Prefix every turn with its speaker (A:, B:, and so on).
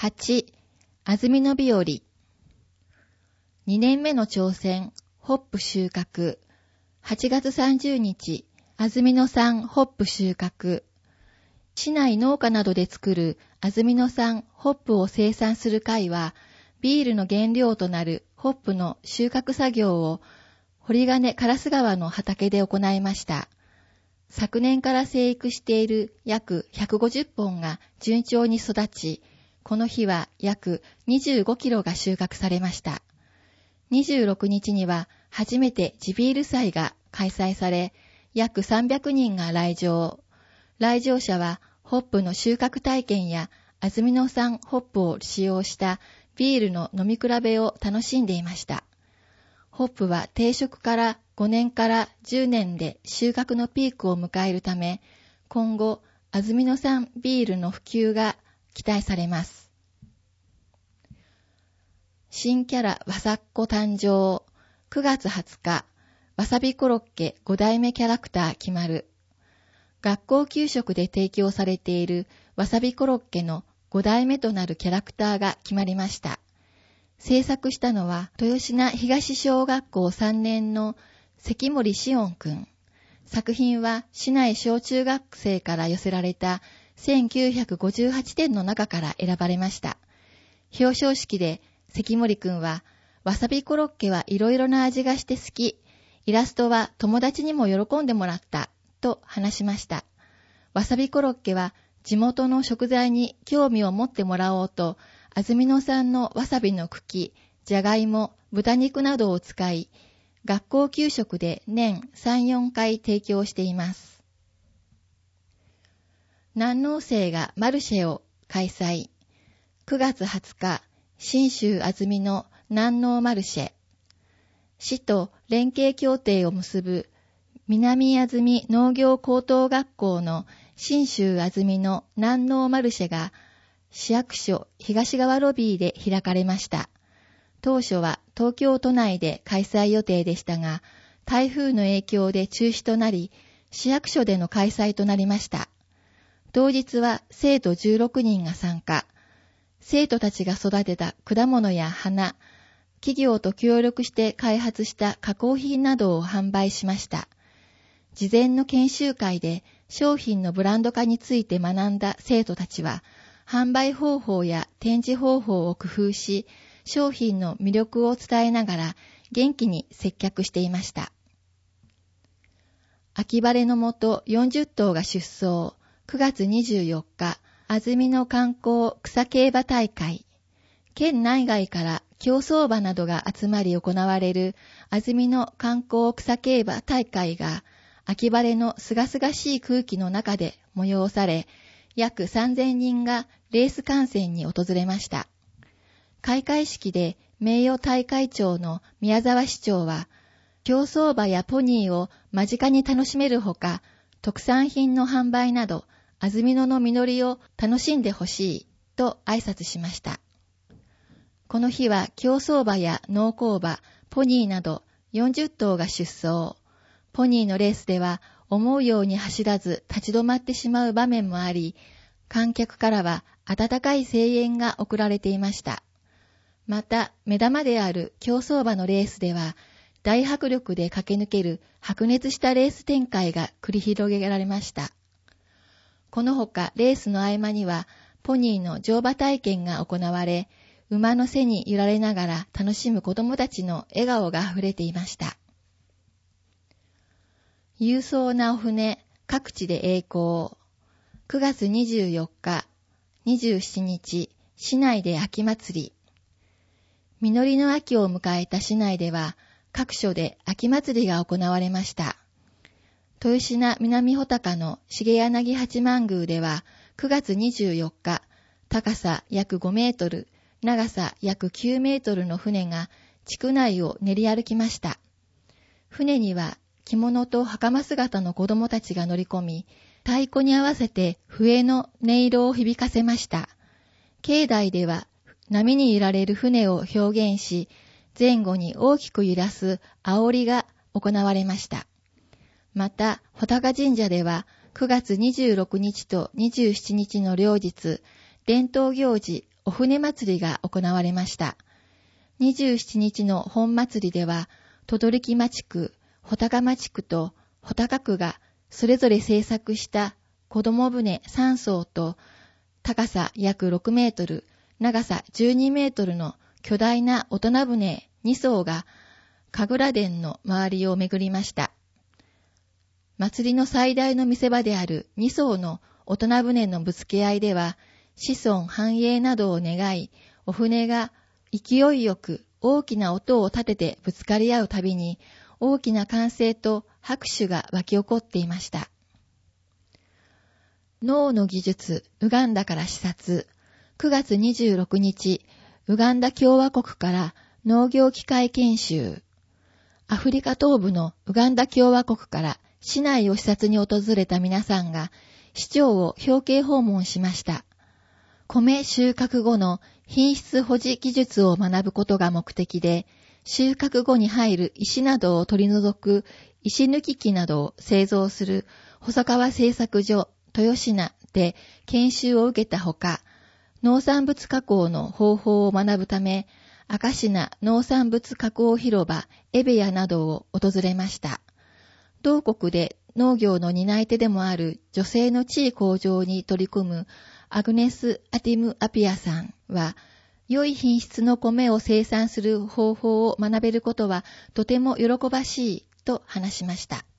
A: 8、安曇野日和。2年目の挑戦、ホップ収穫。8月30日、安曇野産ホップ収穫。市内農家などで作る安曇野産ホップを生産する会は、ビールの原料となるホップの収穫作業を堀金烏川の畑で行いました。昨年から生育している約150本が順調に育ち、この日は約25キロが収穫されました。26日には初めて地ビール祭が開催され、約300人が来場。来場者はホップの収穫体験や安曇野産ホップを使用したビールの飲み比べを楽しんでいました。ホップは定植から5年から10年で収穫のピークを迎えるため、今後、安曇野産ビールの普及が期待されます。新キャラわさっこ誕生。9月20日、わさびコロッケ5代目キャラクター決まる。学校給食で提供されているわさびコロッケの5代目となるキャラクターが決まりました。制作したのは豊品東小学校3年の関森しおんくん。作品は市内小中学生から寄せられた1958点の中から選ばれました。表彰式で関森くんは、わさびコロッケはいろいろな味がして好き。イラストは友達にも喜んでもらった。と話しました。わさびコロッケは地元の食材に興味を持ってもらおうと、安曇野産のわさびの茎、じゃがいも、豚肉などを使い、学校給食で年3、4回提供しています。南農生がマルシェを開催。9月20日、信州安曇野南農マルシェ。市と連携協定を結ぶ南安曇農業高等学校の信州安曇野南農マルシェが市役所東側ロビーで開かれました。当初は東京都内で開催予定でしたが、台風の影響で中止となり、市役所での開催となりました。当日は生徒16人が参加。生徒たちが育てた果物や花、企業と協力して開発した加工品などを販売しました。事前の研修会で商品のブランド化について学んだ生徒たちは、販売方法や展示方法を工夫し、商品の魅力を伝えながら元気に接客していました。秋晴れのもと40頭が出走。9月24日、安曇野観光草競馬大会。県内外から競走馬などが集まり行われる安曇野観光草競馬大会が、秋晴れのすがすがしい空気の中で催され、約3000人がレース観戦に訪れました。開会式で名誉大会長の宮沢市長は、競走馬やポニーを間近に楽しめるほか、特産品の販売など、安曇野の実りを楽しんでほしいと挨拶しました。この日は競走馬や農耕馬、ポニーなど40頭が出走。ポニーのレースでは思うように走らず立ち止まってしまう場面もあり、観客からは温かい声援が送られていました。また、目玉である競走馬のレースでは、大迫力で駆け抜ける白熱したレース展開が繰り広げられました。このほかレースの合間には、ポニーの乗馬体験が行われ、馬の背に揺られながら楽しむ子供たちの笑顔があふれていました。勇壮なお船、各地で栄光。9月24日、27日、市内で秋祭り。実りの秋を迎えた市内では、各所で秋祭りが行われました。豊品南穂高の重柳八幡宮では、9月24日、高さ約5メートル、長さ約9メートルの船が地区内を練り歩きました。船には着物と袴姿の子供たちが乗り込み、太鼓に合わせて笛の音色を響かせました。境内では波に揺られる船を表現し、前後に大きく揺らす煽りが行われました。また、穂高神社では9月26日と27日の両日、伝統行事お船祭りが行われました。27日の本祭りでは、等々力町区、穂高町区と穂高区がそれぞれ製作した子供船3艘と高さ約6メートル、長さ12メートルの巨大な大人船2艘が神楽殿の周りを巡りました。祭りの最大の見せ場である2艘の大人船のぶつけ合いでは、子孫繁栄などを願い、お船が勢いよく大きな音を立ててぶつかり合うたびに、大きな歓声と拍手が湧き起こっていました。農の技術、ウガンダから視察。9月26日、ウガンダ共和国から農業機械研修。アフリカ東部のウガンダ共和国から市内を視察に訪れた皆さんが市長を表敬訪問しました。米収穫後の品質保持技術を学ぶことが目的で、収穫後に入る石などを取り除く石抜き機などを製造する細川製作所豊品で研修を受けたほか、農産物加工の方法を学ぶため、赤品農産物加工広場エベヤなどを訪れました。同国で農業の担い手でもある女性の地位向上に取り組むアグネス・アティム・アピアさんは、良い品質の米を生産する方法を学べることはとても喜ばしいと話しました。